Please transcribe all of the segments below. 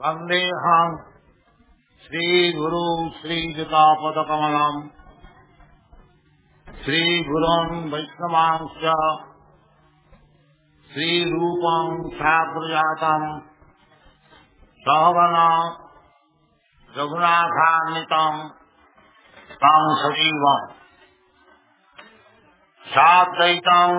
वन्देऽहं श्रीगुरु श्रीयुतापदकमलम् श्रीगुरुन् वैष्णवांश्च श्रीरूपं साग्रजातं सहगण रघुनाथान्वितं तं सजीवम् साद्वैतं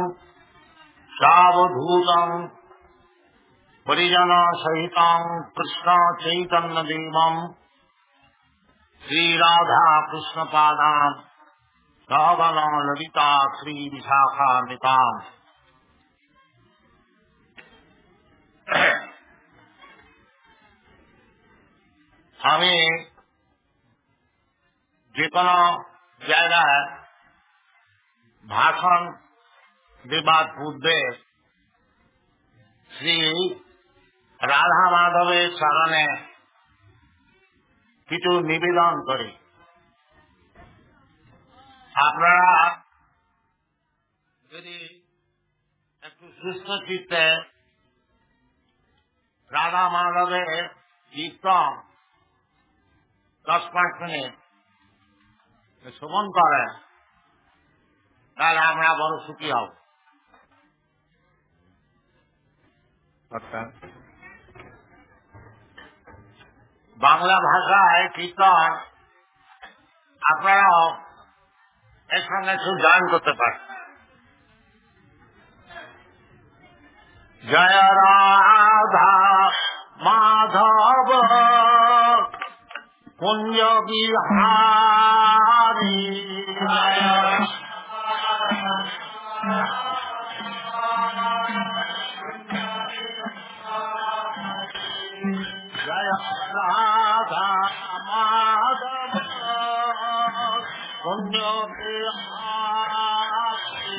सावधूतं परिजन सहितं कृष्ण चैतन्य देवं श्रीराधा कृष्ण पादान् सहगण ललिता श्री विशाखान्विताम्। আমি যে কোনো জায়গায় ভাষণ দেবার পূর্বে শ্রী রাধা মাধবের চরণে কিছু নিবেদন করি। আপনারা যদি একটু সুস্থ চিত্তে রাধা মাধবের কীর্তন 10-5 মিনিট শ্রবণ করেন, তাহলে আমরা বড় সুখী হব। বাংলা ভাষায় কীর্তন আপনারাও এর সঙ্গে একটু জয়েন করতে পারেন। জয় রাধা মাধব কুঞ্জ বিহারী জয় রাধা মাধব কুঞ্জ বিহারী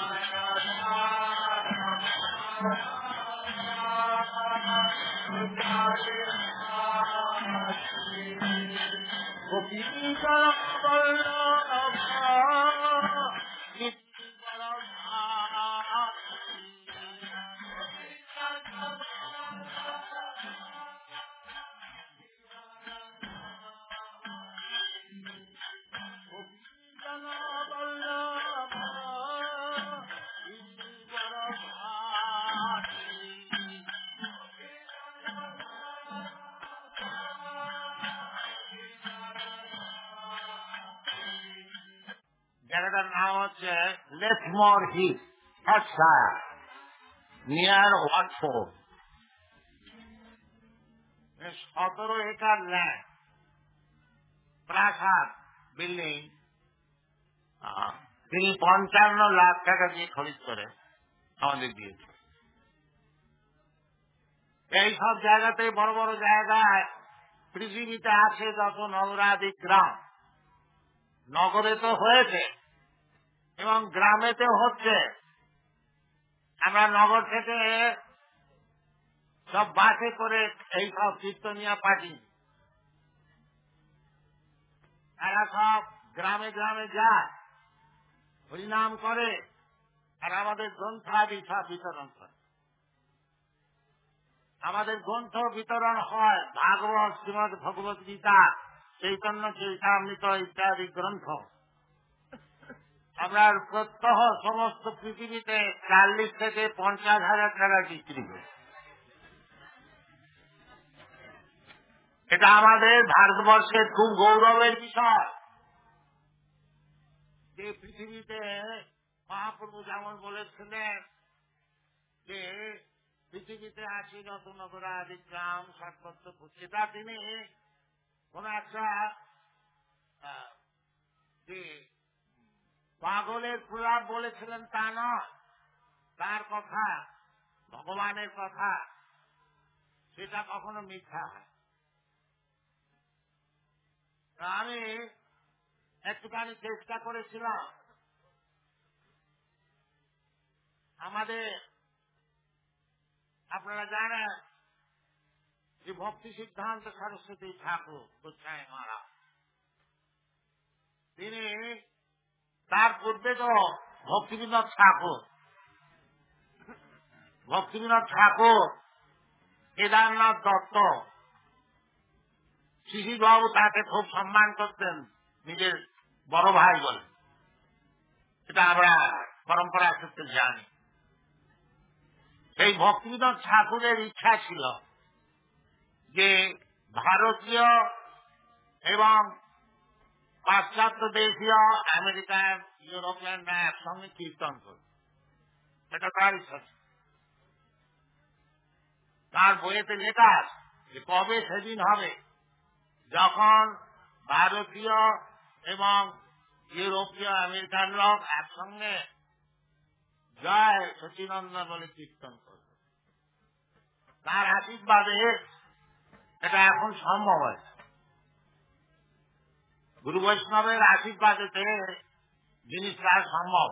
জায়গাটার নাম হচ্ছে Letchmore Hill, Hampshire, near Watford. 17 acre land, প্রাসাদ, বিল্ডিং তিনি 55 লাখ টাকা দিয়ে খরিদ করে আমাদের দিয়েছে। এই সব জায়গাতে বড় বড় জায়গায় পৃথিবীতে আছে যত নগরাদি গ্রাম, নগরে তো হয়েছে এবং গ্রামেতে হচ্ছে। আমরা নগর থেকে সব বাসে করে এই সব কীর্তনিয়া পাঠি, তারা সব গ্রামে গ্রামে যায়, হরিনাম করে, আর আমাদের গ্রন্থাদি সব বিতরণ করে। আমাদের গ্রন্থ বিতরণ হয় ভাগবত, শ্রীমদ ভগবত গীতা, চৈতন্য চৈতামৃত ইত্যাদি গ্রন্থ। আমরা প্রত্যহ সমস্ত পৃথিবীতে 40 থেকে 50 হাজার টাকা বিক্রি করি। এটা আমাদের ভারতবর্ষের খুব গৌরবের বিষয় যে পৃথিবীতে মহাপ্রভু যেমন বলেছিলেন যে পৃথিবীতে আছে যত নগরাদি গ্রাম সর্বত্র, সেটা তিনি কোন একটা যে পাগলের প্রলাপ বলেছিলেন তা নয়, তার কথা, ভগবানের কথা, সেটা কখনো মিথ্যা হয়। আমি একটুখানি চেষ্টা করেছিলাম আমাদের, আপনারা জানেন যে ভক্তি সিদ্ধান্ত সরস্বতী ঠাকুর গোস্বামী মহারাজ, তিনি তার পূর্বে তো ভক্তিবিনোদ ঠাকুর, কেদারনাথ দত্ত, শিশিরবাবু তাকে খুব সম্মান করতেন, নিজের বড় ভাই বলে। এটা আমরা পরম্পরা সূত্রে জানি। এই ভক্তিবিনোদ ঠাকুরের ইচ্ছা ছিল যে ভারতীয় এবং পাশ্চাত্য দেশীয়, আমেরিকান, ইউরোপিয়ানরা একসঙ্গে কীর্তন করবে। এটা তার ইচ্ছা ছিল। তার বইয়েতে লেখা আছে যে কবে সেদিন হবে যখন ভারতীয় এবং ইউরোপীয়, আমেরিকান লোক একসঙ্গে জয় সচিনন্দন বলে কীর্তন করবে। তার আশীর্বাদে এটা এখন সম্ভব হয়েছে। গুরু বৈষ্ণবের আশীর্বাদেতে জিনিসটা সম্ভব।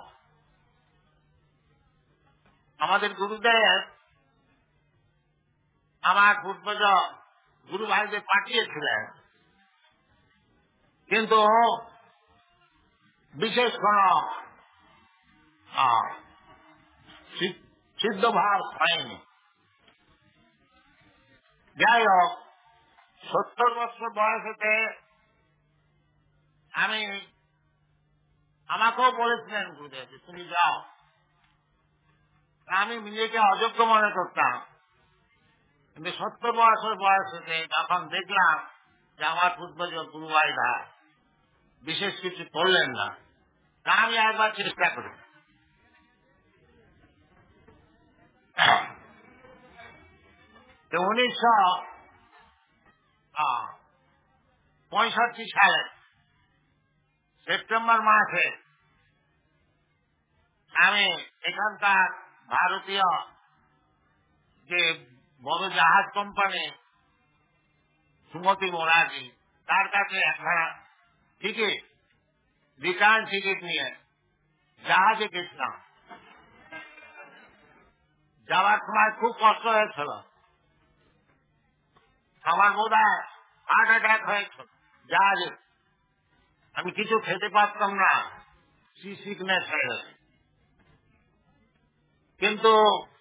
আমাদের গুরুদেব আমার পূর্বজ গুরু ভাইদের পাঠিয়েছিলেন, কিন্তু বিশেষ কোন সিদ্ধভাব হয়নি। যাই হোক, 70 বছর বয়সেতে আমাকেও বলেছিলেন গুরুদেব তুমি যাও। আমি নিজেকে অযোগ্য মনে করতাম, কিন্তু 70 বছর বয়সেতে যখন দেখলাম যে আমার পূর্বজ গুরু ভাইরা বিশেষ কিছু করলেন না, তা আমি একবার চেষ্টা করি। 1965 সালে সেপ্টেম্বর মাসে আমি এখানকার ভারতীয় যে বড় জাহাজ কোম্পানি সুমতি মোরাজি, তার কাছে একখানা টিকিট, রিটার্ন টিকিট নিয়ে জাহাজে গেছিলাম। যাওয়ার সময় খুব কষ্ট হয়েছিল, আমার বোধ হয় হার্ট অ্যাটাক হয়েছিল জাহাজে। আমি কিছু খেতে পারতাম না, সি সিকনেস হয়ে গেছে। কিন্তু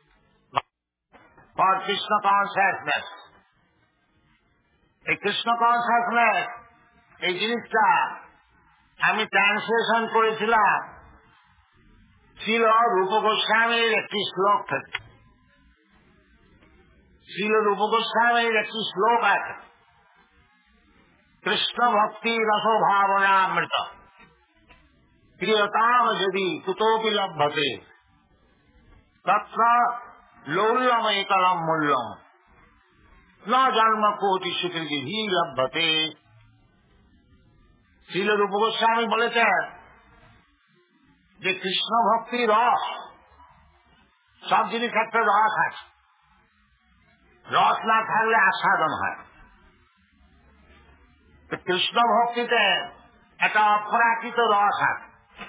ফর কৃষ্ণ কনসাসনেস, এই কৃষ্ণ কনসাসনেস এই জিনিসটা আমি ট্রান্সলেশন করেছিলাম ছিল রূপ গোস্বামীর একটি শ্লোক থেকে। ছিল রূপ গোস্বামীর একটি শ্লোক আছে, কৃষ্ণ ভক্তি রস ভাবনামৃত প্রিয়তাম যদি কুতোপি লভ্যতে তত্র লৌল্যমেকলম মূল্যম ন জন্ম কোটি সুকৃতি লভ্যতে। শ্রীল রূপ গোস্বামী বলেছেন যে কৃষ্ণ ভক্তি রস, সব জিনিস একটা রস আছে, রস না থাকলে আস্বাদন হয়। কৃষ্ণ ভক্তিতে একটা অপ্রাকৃত রস আছে,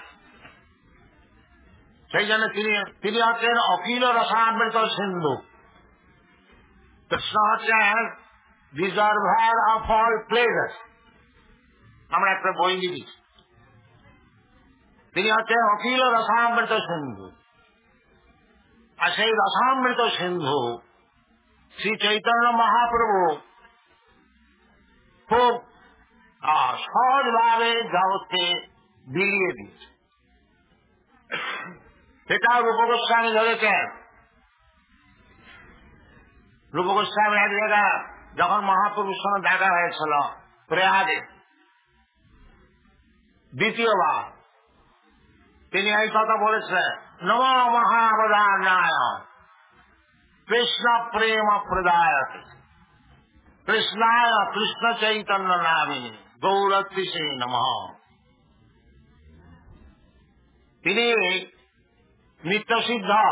সেই জন্য তিনি হচ্ছেন অখিল রসামৃত সিন্ধু। কৃষ্ণ হচ্ছেন রিজার্ভার অফ অল প্লেজার। আমরা একটা বই লিখেছি, তিনি হচ্ছেন অখিল রসামৃত সিন্ধু। আর সেই রসামৃত সিন্ধু শ্রী চৈতন্য মহাপ্রভু খুব সহজভাবে জগৎকে বিলিয়ে দিয়েছে। সেটাও রূপ গোস্বামী ধরেছেন। রূপ গোস্বামী এক জায়গা যখন মহাপ্রভুর সঙ্গে দেখা হয়েছিল প্রয়াগে দ্বিতীয়বার, তিনি এই কথা বলেছেন, নম মহাবদান্যায় কৃষ্ণ প্রেম প্রদায়তে কৃষ্ণায় কৃষ্ণ চৈতন্য নামে গৌরত্রিষে নমঃ। তিনি নিত্যসিদ্ধ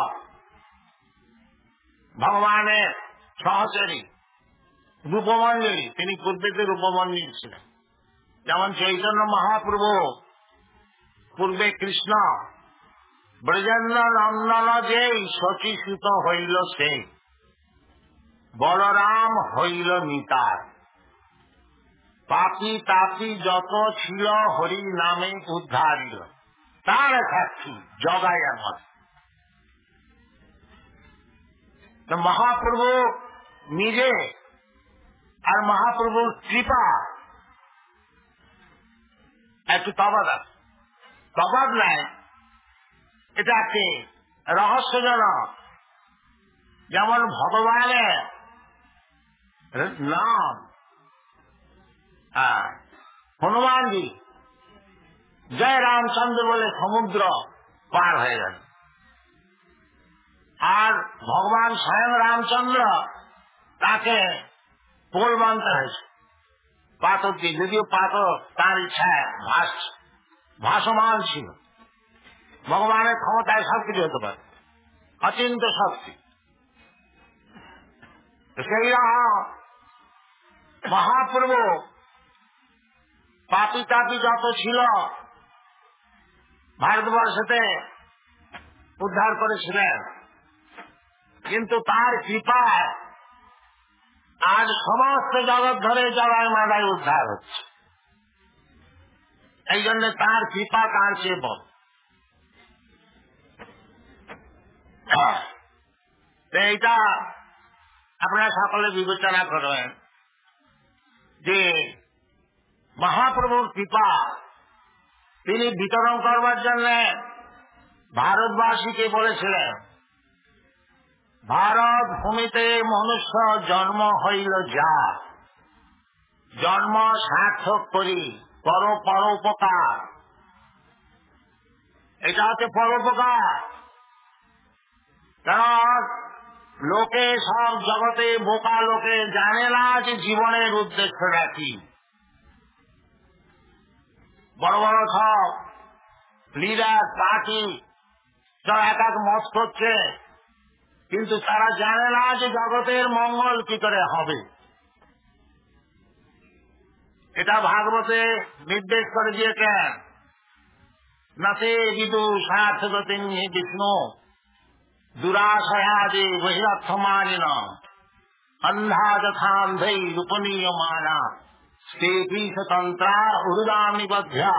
ভগবানের সহচরী রূপমন্ডলী, তিনি পূর্বেতে রূপমন্ডলী ছিলেন। যেমন চৈতন্য মহাপ্রভু পূর্বে কৃষ্ণ, ব্রজেন্দ্র নন্দন যেই শচীসূত হইল সেই, বলরাম হইল নিতার, পাপি তাপি যত ছিল হরি নামে উদ্ধারিল, তার সাক্ষী জগায় আমার। মহাপ্রভু নিজে আর মহাপ্রভুর কৃপা একটু তফাৎ নাই। এটা একটি রহস্যজনক। যেমন ভগবানের নাম হনুমানজি জয় রামচন্দ্র বলে সমুদ্র পার হয়ে গেল, আর ভগবান স্বয়ং রামচন্দ্র তাকে পোল বানতে হয়েছে পাথর দিয়ে, যদিও পাথর তার ইচ্ছায় ভাসমান ছিল। ভগবানের ক্ষমতায় সবকিছু হতে পারে, অচিন্ত শক্তি। সেই রকম মহাপ্রভু পাপি তাপি যত ছিল ভারতবর্ষতে উদ্ধার করেছিলেন, কিন্তু তার কৃপায় আজ সমস্ত জগৎ ধরে জগায় মাদায় উদ্ধার হচ্ছে। এই জন্য তার কৃপা তার চেয়ে বড়। এইটা আপনারা সকলে বিবেচনা করবেন যে মহাপ্রভুর কৃপা তিনি বিতরণ করবার জন্য ভারতবাসীকে বলেছিলেন, ভারত ভূমিতে মনুষ্য জন্ম হইল যা, জন্ম সার্থক করি কর পরোপকার। এটা হচ্ছে পরোপকার। কারণ লোকে সব জগতে বোকা লোকে জানে না যে জীবনের উদ্দেশ্যটা কি। বড় বড় সব লিডার পার্টি সব এক এক মত করছে, কিন্তু তারা জানে না যে জগতের মঙ্গল কি করে হবে। এটা ভাগবতে নির্দেশ করে দিয়েছেন, নাতে বিদু সার্থগতি বিষ্ণু দুরাশয়াদি বহিরর্থমানিন অন্ধা যথান্ধৈ রূপনীয়মানা স্তেপি স্বতন্ত্রা উরুদামি বধ্যা।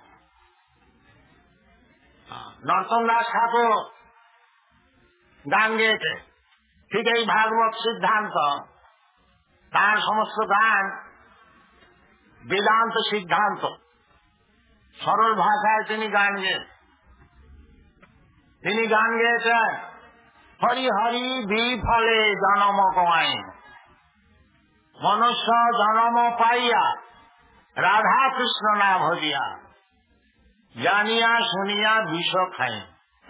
নরতম দাস ঠাকুর গান গেয়েছে, ঠিক এই ভাগবত সিদ্ধান্ত। তার সমস্ত গান বেদান্ত সিদ্ধান্ত, সরল ভাষায় তিনি গান গেয়েছেন। হরি হরি বিফলে জনম কমাই, মনুষ্য জনম পাইয়া রাধা কৃষ্ণ না ভজিয়া, জানিয়া শুনিয়া বিষ খাই।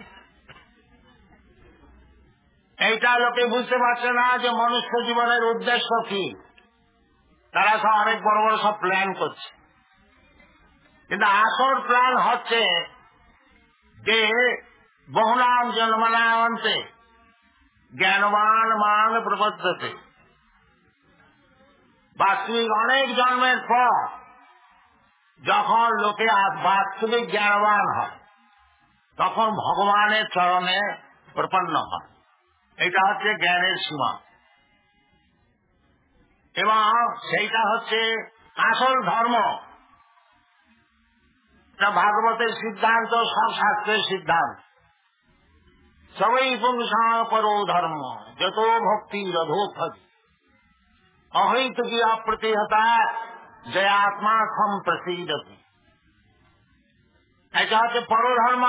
এইটা লোকে বুঝতে পারছে না যে মনুষ্য জীবনের উদ্দেশ্য কি। তারা সব অনেক বড় বড় সব প্ল্যান করছে, কিন্তু আসল প্ল্যান হচ্ছে যে বহুনাম জন্মনায়ন্তে জ্ঞানবান মান প্রবদ্ধতে। বাস্তবিক অনেক জন্মের পর যখন লোকে বাস্তবিক জ্ঞানবান হয়, তখন ভগবানের চরণে প্রপন্ন হয়। এটা হচ্ছে জ্ঞানের সীমা, এবং সেইটা হচ্ছে আসল ধর্ম। ভাগবতের সিদ্ধান্ত, সব শাস্ত্রের সিদ্ধান্ত। সবই পুংসাং পরো ধর্ম যত ভক্তি রধোপদ অহৈত কি অপ্রতিহতা জয়াত্মা সম্প্রসীদতি। এটা হচ্ছে পরধর্ম।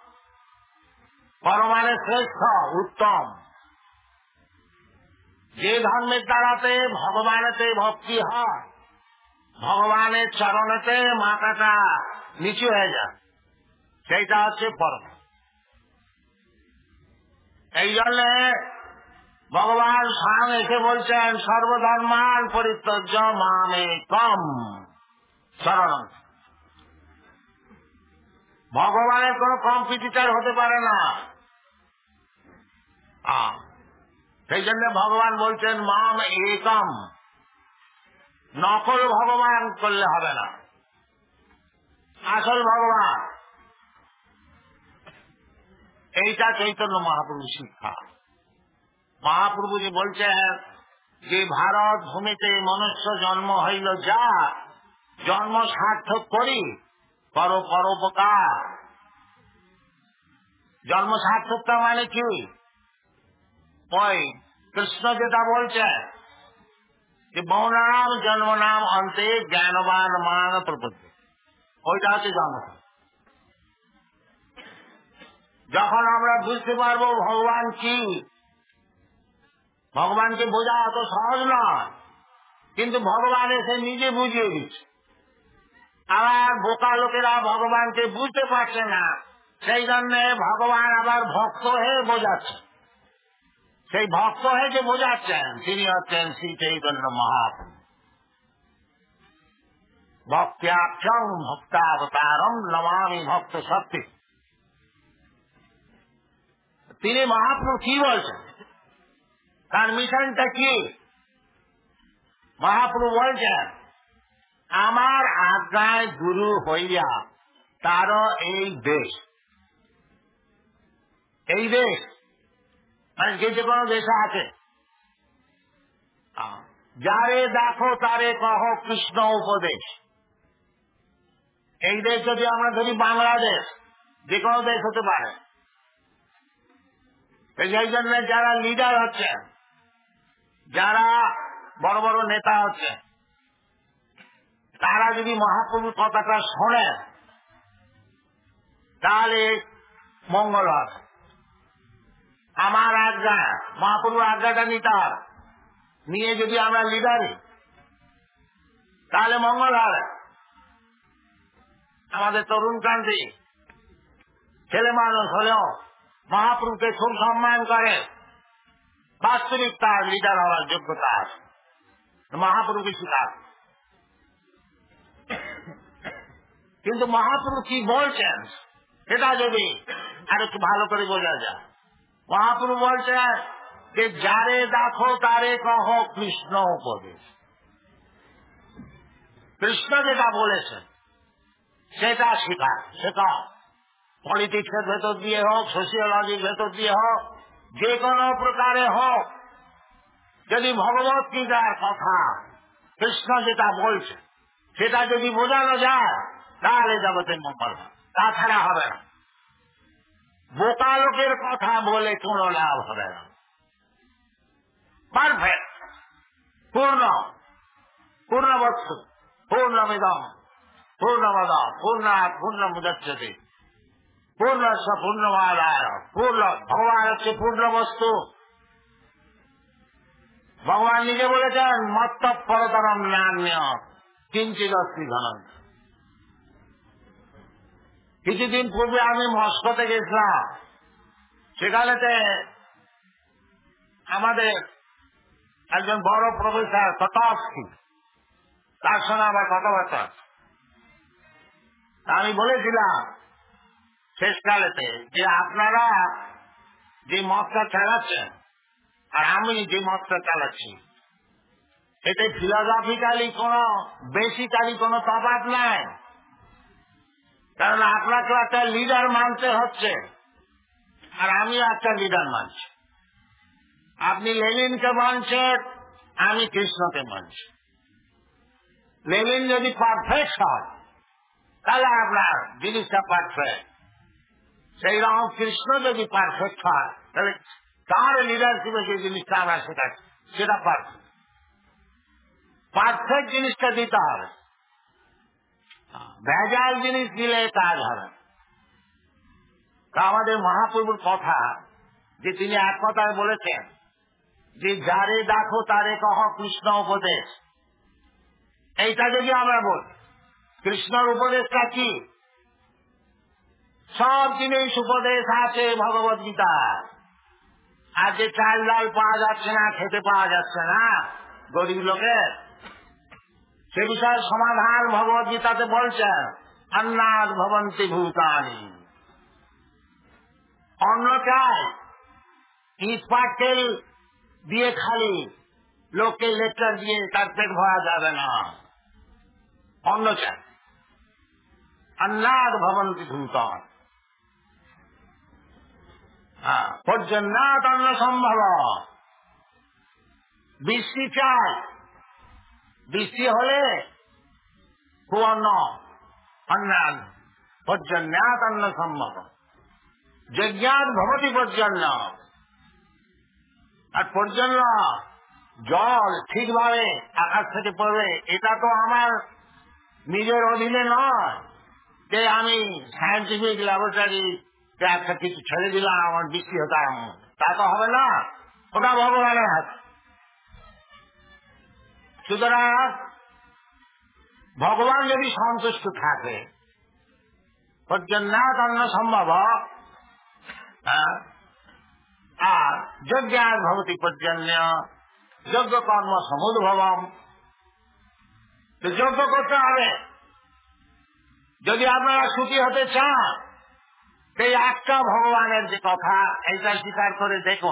পর মানে শ্রেষ্ঠ, উত্তম। যে ধর্মের দ্বারাতে ভগবানেতে ভক্তি হয়, ভগবানের চরণেতে মাথাটা নিচু হয়ে যায়, সেইটা হচ্ছে পরম। এই জন্য ভগবান স্বয়ং এসে বলছেন, সর্বধর্মান পরিত্যজ্য মামেকম শরণং। ভগবানের কোন কম্পিটিটর হতে পারে না। সেই জন্য ভগবান বলছেন মাম একম। নকল ভগবান করলে হবে না, আসল ভগবান। এইটা চৈতন্য মহাপ্রভু শিক্ষা। মহাপ্রভু যে বলছেন যে ভারত ভূমিতে মনুষ্য জন্ম হইল যা, জন্ম সার্থক করি কর পরোপকার। জন্ম সার্থকতা মানে কি? ওই কৃষ্ণ যেটা বলছেন যে বহুনাম জন্মনাম অন্তে জ্ঞানবান মান প্রপত্তি, ওইটা হচ্ছে জন্ম। যখন আমরা বুঝতে পারবো ভগবান কি, ভগবানকে বোঝা অত সহজ নয়, কিন্তু ভগবান এসে নিজে বুঝিয়ে দিচ্ছে। আবার বোকা লোকেরা ভগবানকে বুঝতে পারছে না, সেই জন্য ভগবান আবার ভক্ত হয়ে বোঝাচ্ছে। সেই ভক্ত হয়ে যে বোঝাচ্ছেন তিনি হচ্ছেন শ্রী চৈতন্য মহাপ্রভু। ভক্ত্যাখ্যং ভক্তাবতারম নমামি ভক্ত শক্তি। তিনি মহাপ্রভু কি বলছেন, তার মিশনটা কি? মহাপ্রভু বলছেন আমার আজ্ঞায় গুরু হইয়া তারও এই দেশ, এই দেশ মানে যে কোনো দেশে আছে, যারে দেখো তারে কহ কৃষ্ণ উপদেশ। এই দেশ যদি আমরা ধরি বাংলাদেশ, যে কোনো দেশ হতে পারে। সেই জন্য যারা লিডার হচ্ছে, যারা বড় বড় নেতা হচ্ছে, তারা যদি মহাপ্রভুর কথাটা শোনে তাহলে মঙ্গল হবে। আমার আজ্ঞা, মহাপ্রভুর আজ্ঞাটা নিতে হবে, নিয়ে যদি আমরা লিডারি তাহলে মঙ্গল হবে। আমাদের তরুণ কান্তি ছেলে মানুষ হলেও মহাপ্রভুকে খুব সম্মান করে, বাস্তবিক তার লিডার হওয়ার যোগ্যতা আছে, মহাপ্রভুকে শিখার। কিন্তু মহাপ্রভু কি বলছেন সেটা যদি আর একটু ভালো করে বোঝা যায়। মহাপ্রভু বলছেন যে যারে দেখো তারে কহ কৃষ্ণ উপদেশ। কৃষ্ণ যেটা বলেছেন সেটা শেখায়, শেখা। পলিটিক্সের ভেতর দিয়ে হোক, সোশিওলজির ভেতর দিয়ে হোক, যে কোনো প্রকারে হোক, যদি ভগবত গীতার কথা কৃষ্ণ যেটা বলছে সেটা যদি বোঝানো যায় তাহলে জগতের মঙ্গল হবে, তাছাড়া হবে না। বোকা লোকের কথা বলে কোনো লাভ হবে না। পারফেক্ট, পূর্ণ, পূর্ণবস্তু, পূর্ণমিদম পূর্ণমদ পূর্ণাৎ পূর্ণমুদচ্যতে পূর্ণস্য পূর্ণমাদায়। পূর্ণ ভগবান হচ্ছে পূর্ণ বস্তু। ভগবান নিজে বলেছেন মত্তঃপরতরম নান্য কিঞ্চিদস্তি ধনম। কিছুদিন পূর্বে আমি মস্কোতে গেছিলাম, সেখানেতে আমাদের একজন বড় প্রফেসর কটস্কি, তার সঙ্গে আমার কথাবার্তা। আমি বলেছিলাম শেষকালেতে যে আপনারা যে মতটা চালাচ্ছেন আর আমি যে মতটা চালাচ্ছি এতে ফিলোসফিক্যালি কোনো বেসিক্যালি কোনো তফাৎ নাই। কারণ আপনাকে একটা লিডার মানতে হচ্ছে আর আমিও একটা লিডার মানছি। আপনি লেনিনকে মানছেন, আমি কৃষ্ণকে মানছি। লেনিন যদি পারফেক্ট হয় তাহলে আপনার জিনিসটা পারফেক্ট, সেই রকম কৃষ্ণ যদি পারফেক্ট হয় তাহলে তার লিডারশিপে যে জিনিসটা আমরা শেখাচ্ছি সেটা পারফেক্ট। পারফেক্ট জিনিসটা দিতে হবে, ভেজাল জিনিস দিলে কাজ হবে। তা আমাদের মহাপ্রভুর কথা যে তিনি এক কথায় বলেছেন যে যারে দেখো তারে কহ কৃষ্ণ উপদেশ, এইটা যদি আমরা বলি কৃষ্ণর উপদেশটা কি? সব জিনিস উপদেশ আছে ভগবত গীতা। আর যে চাল ডাল পাওয়া যাচ্ছে না, খেতে পাওয়া যাচ্ছে না গরিব লোকের, সে বিষয়ে সমাধান ভগবত গীতাতে বলছেন অন্নাদ ভবন্তি ভূতানি। অন্ন চাই, ইট পাটকেল দিয়ে খালি লোককে লেকচার দিয়ে তার পেট ভরা যাবে না। অন্ন চাই, অন্নাদ ভবন্তি ভূতানি। পর্যন্নাথ অন্ন সম্ভব। বৃষ্টি চাই, বৃষ্টি হলে সুবর্ণ অন্নাদ পর্যন্নাথ অন্ন সম্ভব। যজ্ঞাৎ ভবতি পর্জন্য। আর পর্জন্য জল ঠিকভাবে আকাশ থেকে পড়বে এটা তো আমার নিজের অধীনে নয় যে আমি সায়েন্টিফিক ল্যাবরেটরি একটা কিছু ছেড়ে দিলাম আমার বৃষ্টি হতে আরম্ভ, তা তো হবে না, ওটা ভগবানের হাতে। সুতরাং ভগবান যদি সন্তুষ্ট থাকে পর্যন্নাথ অন্য সম্ভব, আর যজ্ঞার ভবতি পর্জন্য যজ্ঞ কর্ম সমুদ্ভবম, যজ্ঞ করতে হবে। যদি আপনারা সুখী হতে চান সেই একটা ভগবানের যে কথা এইটা স্বীকার করে দেখুন,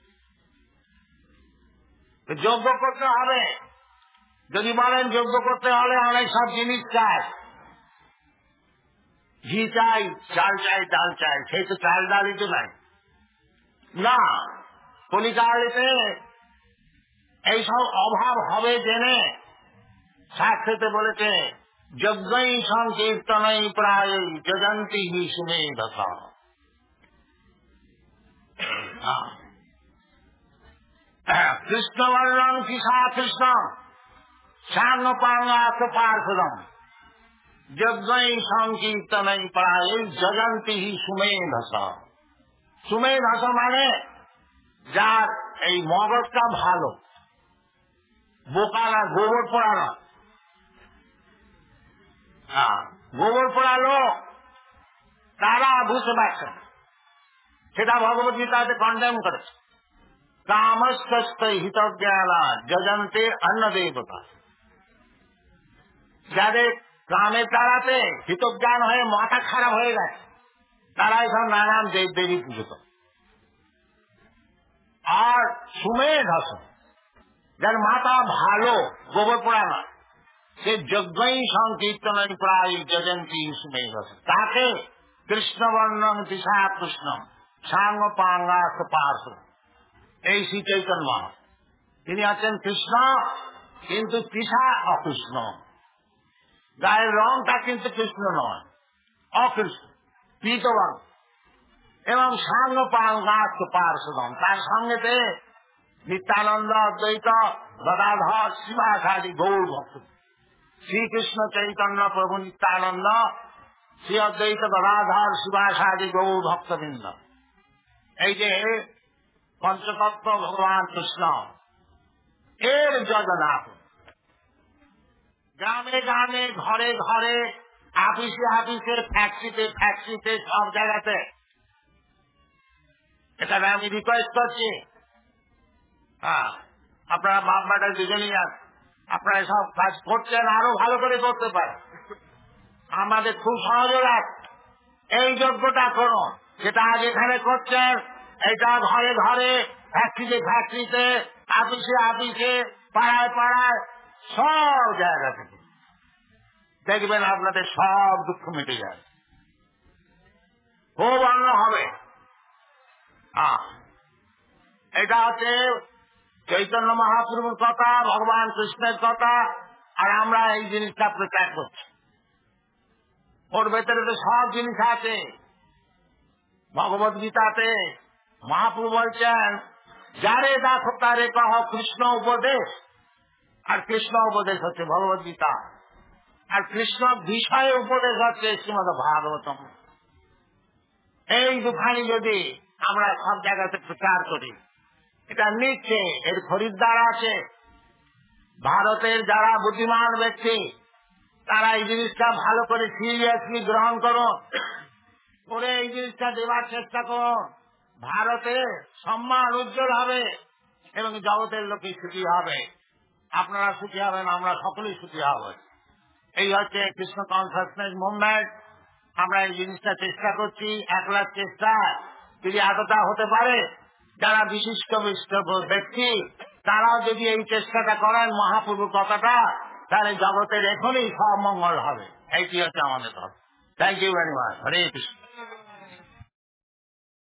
যজ্ঞ করতে হবে। যদি বলেন যজ্ঞ করতে হলে অনেক সব জিনিস চাই, ঘি চাই, চাল চাই, ডাল চাই, সেই তো চাল ডালই তো নাই না। কলিকালিতে এইসব অভাব হবে জেনে শাস্ত্রেতে বলেছে যজ্ঞই সংকীর্তনই প্রায় যজন্তি হি সুমেধস। কৃষ্ণবর্ণং কিসা কৃষ্ণ সাঙ্গপাঙ্গাস পার্শ্বদম যজ্ঞই সংকীর্তনই প্রায় যজন্তি হি সুমেধস। সুমেধস মানে যার এই মগজটা ভালো, বোকা না, গোবর পোড়ানো। গোবর পোড়ালো তারা বুঝতে পারছে, সেটা ভগবত গীতাতে কন্ডেম করেছে। কামস্ত হিতজ্ঞানা যজন্তে অন্ন দেবতা, যাদের কামের তাড়াতে হিতজ্ঞান হয়ে মাথা খারাপ হয়ে গেছে তারা এখন নানান দেব দেবী পুজো করে। আর সুমেধস যার মাথা ভালো, গোবর পোড়ানো, সে যজ্ঞই সংকীর্তন প্রায় যজন্তি সুমেধস, তাকে কৃষ্ণবর্ণং দিশা কৃষ্ণ সাঙ্গ পাঙ্গাস পার্শ্ব, এই শ্রী চৈতন্য তিনি আছেন কৃষ্ণ কিন্তু তৃষা অকৃষ্ণ, গায়ের রংটা কিন্তু কৃষ্ণ নয়, অকৃষ্ণ পীতবর্ণ, এবং সাঙ্গ পাঙ্গাস পার্শ্বদম, তার সঙ্গেতে নিত্যানন্দ অদ্বৈত গদাধর শিবাসাদি গৌর ভক্ত, শ্রীকৃষ্ণ চৈতন্য প্রভু নিত্যানন্দ শ্রী অদ্বৈত গদাধর শিবাসাদি গৌর ভক্তবৃন্দ, এই যে পঞ্চতত্ত্ব ভগবান কৃষ্ণ এর জগন্নাথ। গ্রামে গ্রামে ঘরে ঘরে আপিসে আপিসে ফ্যাক্টরিতে ফ্যাক্টরিতে সব জায়গাতে, এটা আমি রিকোয়েস্ট করছি, আপনারা বাপ বেটা দুজনেই আছে, আপনারা সব কাজ করছেন, আরো ভালো করে করতে পারেন, আমাদের খুব সহযোগ আছে। এই যোগ্যতা করুন যেটা আজ এখানে করছেন, এটা ঘরে ঘরে ফ্যাক্টরিতে ফ্যাক্টরিতে আপিসে আপিসে পাড়ায় পাড়ায় সব জায়গা থেকে দেখবেন আপনাদের সব দুঃখ মিটে যায়, খুব অন্য হবে। এটা হচ্ছে চৈতন্য মহাপ্রভুর কথা, ভগবান কৃষ্ণের কথা, আর আমরা এই জিনিসটা প্রচার করছি। ওর ভেতরে তো সব জিনিস আছে। ভগবত গীতাতে মহাপ্রভু বলছেন যারে দেখো তারে কহ কৃষ্ণ উপদেশ, আর কৃষ্ণ উপদেশ হচ্ছে ভগবত গীতা, আর কৃষ্ণ বিষয়ে উপদেশ হচ্ছে শ্রীমদ ভাগবতম। এই দুখানি যদি আমরা সব জায়গাতে প্রচার করি, এটা নিচ্ছে, এর খরিদ্দার আছে। ভারতের যারা বুদ্ধিমান ব্যক্তি তারা এই জিনিসটা ভালো করে সিরিয়াসলি গ্রহণ করুন, করে এই জিনিসটা দেওয়ার চেষ্টা করুন। ভারতে সম্মান উজ্জ্বল হবে এবং জগতের লোকে সুখী হবে, আপনারা সুখী হবেন, আমরা সকলেই সুখী হব। এই হচ্ছে কৃষ্ণ কনসাসনেস মুভমেন্ট। আমরা এই জিনিসটা চেষ্টা করছি, একলার চেষ্টা যদি এতটা হতে পারে, যারা বিশিষ্ট ব্যক্তি তারাও যদি এই চেষ্টাটা করেন মহাপ্রভুর কথাটা, তাহলে জগতের এখনই সব মঙ্গল হবে। এইটি হচ্ছে আমাদের কথা। Thank you very much. Hare Krishna.